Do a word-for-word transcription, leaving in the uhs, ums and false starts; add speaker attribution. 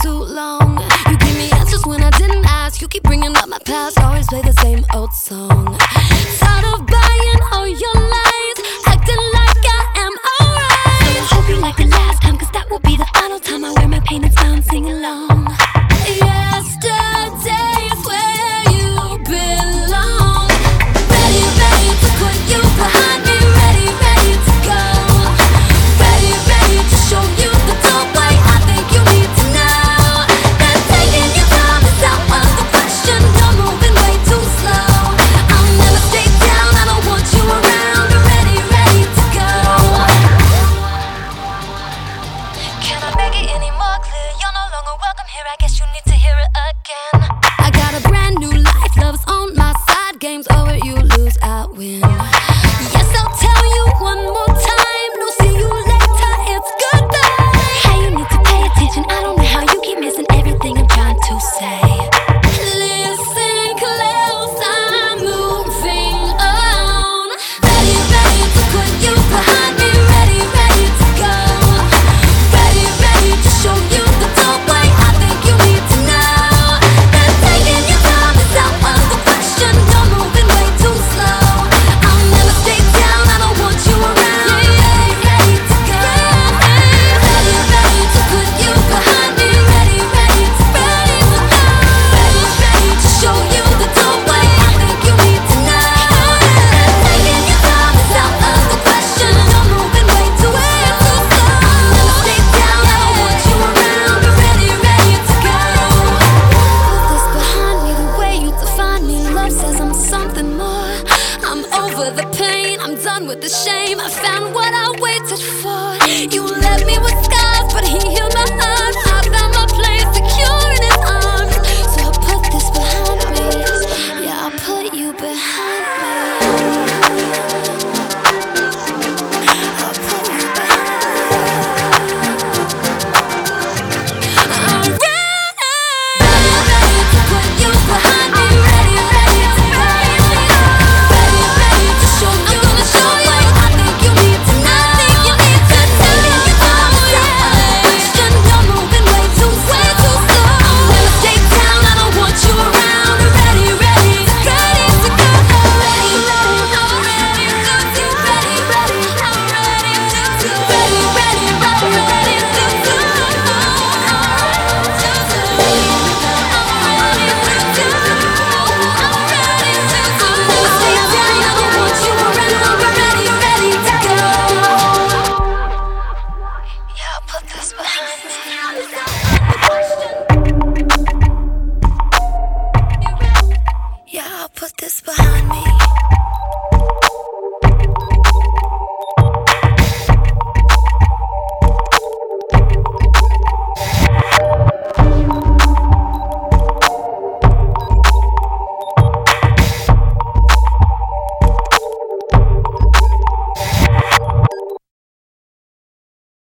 Speaker 1: too long. You give me answers when I didn't ask. You keep bringing up my past, always play the same old song. Tired of buying all your lies, acting like I am alright. So I hope you like the last time, cause that will be the final time I wear my painted sound, sing along. Yesterday's where you belong. Ready, ready to put you behind me. Ready, ready to go. Ready, ready to show you the doorway. I think you need to know that taking your time is out of the question. You're moving way too slow. I'll never stay down, I don't want you around. Ready, ready to go. Can I make it any more clear? You're no longer welcome here, I guess you need to hear it again. I got a brand new life, love's on my side. Game's over, you lose, I win. Yes, I'll tell you one more time. No, see you later, it's goodbye. Hey, you need to pay attention, I don't know how you keep missing everything I'm trying to say. Listen close, I'm moving on. Ready, ready to put you behind me. Ready, ready to go. Ready, ready to show you the doorway. I think you need to know that taking your time is out of the question. You're moving way too slow. I'll never stay down, I don't want you around. Ready, ready to go. Ready, ready to put you behind me. Ready, ready to ready to go. Ready, ready to show you the doorway. I think you need to know that taking your time is out of the question. You're moving way too way too slow. I'll never stay down, I don't want you around. Ready, ready to go. Put this behind me, the way you define me. Love says I'm something more. I'm over the pain, I'm done with the shame. I found what I waited for.